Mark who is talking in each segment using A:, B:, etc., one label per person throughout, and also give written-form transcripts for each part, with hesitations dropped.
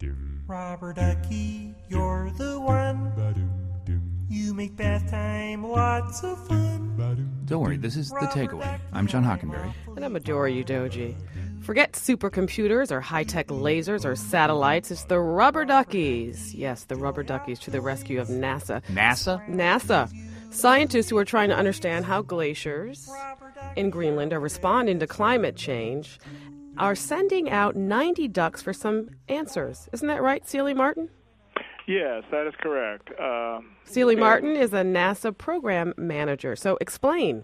A: Rubber ducky, you're the one. You make bath time lots of fun.
B: Don't worry, this is The Takeaway. I'm John Hockenberry.
C: And I'm Adora Udoji. Forget supercomputers or high-tech lasers or satellites. It's the rubber duckies. Yes, the rubber duckies to the rescue of NASA.
B: NASA?
C: NASA. Scientists who are trying to understand how glaciers in Greenland are responding to climate change are sending out 90 ducks for some answers. Isn't that right, Sealy Martin?
D: Yes, that is correct.
C: Sealy Martin is a NASA program manager. So explain.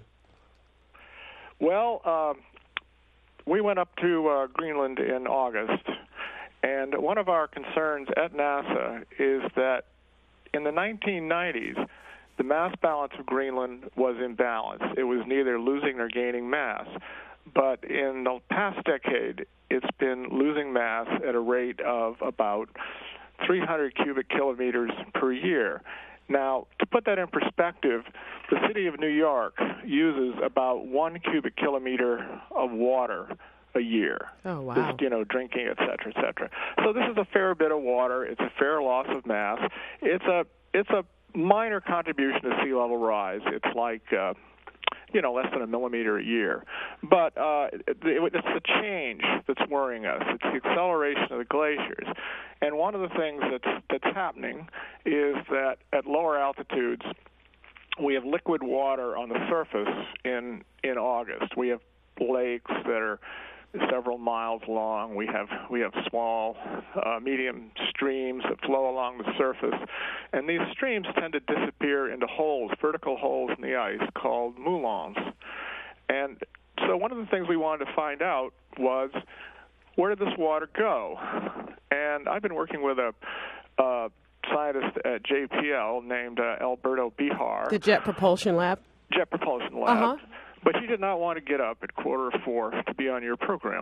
D: Well, we went up to Greenland in August, and one of our concerns at NASA is that in the 1990s, the mass balance of Greenland was imbalanced. It was neither losing nor gaining mass. But in the past decade, it's been losing mass at a rate of about 300 cubic kilometers per year. Now, to put that in perspective, the city of New York uses about 1 cubic kilometer of water a year.
C: Oh, wow.
D: Just, drinking, et cetera, et cetera. So this is a fair bit of water. It's a fair loss of mass. It's a minor contribution to sea level rise. It's like less than a millimeter a year. But it's the change that's worrying us. It's the acceleration of the glaciers. And one of the things that's happening is that at lower altitudes, we have liquid water on the surface in August. We have lakes that are several miles long. We have small, medium streams that flow along the surface, and these streams tend to disappear into holes, vertical holes in the ice called moulins. And so one of the things we wanted to find out was, where did this water go? And I've been working with a scientist at JPL named Alberto Bihar.
C: The Jet Propulsion Lab?
D: Jet Propulsion Lab.
C: Uh-huh.
D: But he did not want to get up at 3:45 to be on your program.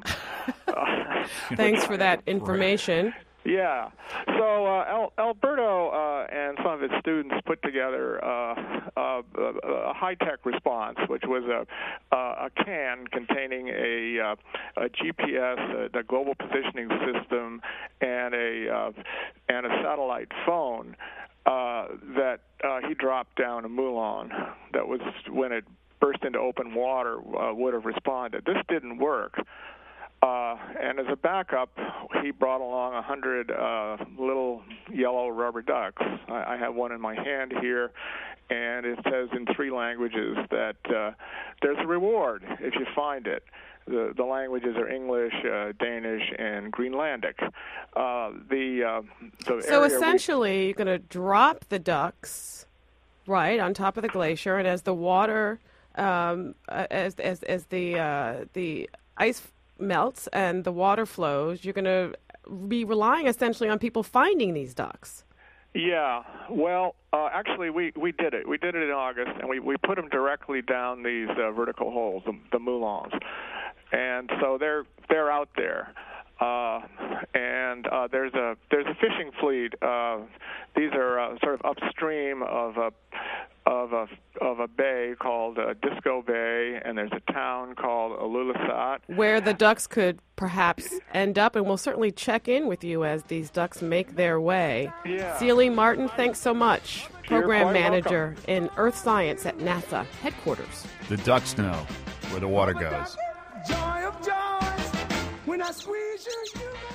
C: Thanks for that information.
D: Yeah. So Alberto and some of his students put together a high-tech response, which was a can containing a GPS, a global positioning system, and a satellite phone that he dropped down a moulin. That was when it burst into open water, would have responded. This didn't work. And as a backup, he brought along 100 little yellow rubber ducks. I have one in my hand here, and it says in 3 languages that there's a reward if you find it. The languages are English, Danish, and Greenlandic.
C: So essentially, you're going to drop the ducks right on top of the glacier, and as the water, as the ice melts and the water flows, you're going to be relying essentially on people finding these ducks.
D: Yeah, well, actually, we did it. We did it in August, and we put them directly down these vertical holes, the moulins, and so they're out there. And there's a fishing fleet. These are sort of upstream of a bay called Disco Bay, and there's a town called Ilulissat,
C: where the ducks could perhaps end up, and we'll certainly check in with you as these ducks make their way.
D: Yeah.
C: Sealy Martin, thanks so much. Program manager
D: welcome.
C: in Earth Science at NASA headquarters.
B: The ducks know where the water goes.
A: Joy of joys, when I squeeze you,